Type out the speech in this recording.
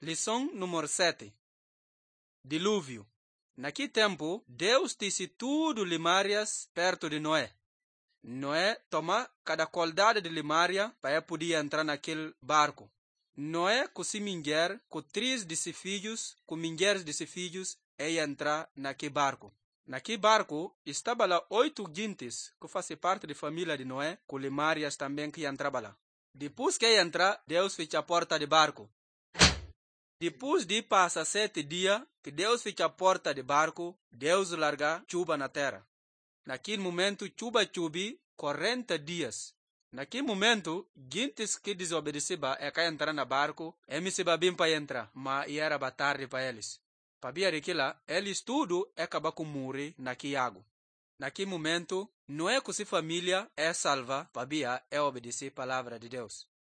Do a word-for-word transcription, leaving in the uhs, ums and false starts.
Lição número sete. Dilúvio. Naquele tempo, Deus disse tudo limárias perto de Noé. Noé toma cada qualidade de limária para poder entrar naquele barco. Noé com si mulher, com três de seus filhos, com mulheres de seus filhos, e entrar naquele barco. Naquele barco, estava lá oito gentes que fazem parte da família de Noé, com limárias também que entravam lá. Depois que entrar, Deus fecha a porta do barco. Depois de passar sete dias, que Deus fecha a porta do barco, Deus larga chuva na terra. Naquele momento, chuva chubi quarenta dias. Naquele momento, gentes que desobedeciam é que entrar no barco, eles se bem para entrar, mas era tarde para eles. Para aquilo, eles tudo acabam com morrer naquele água. Naquele momento, Noé com sua família é salva, para é obedecer a palavra de Deus.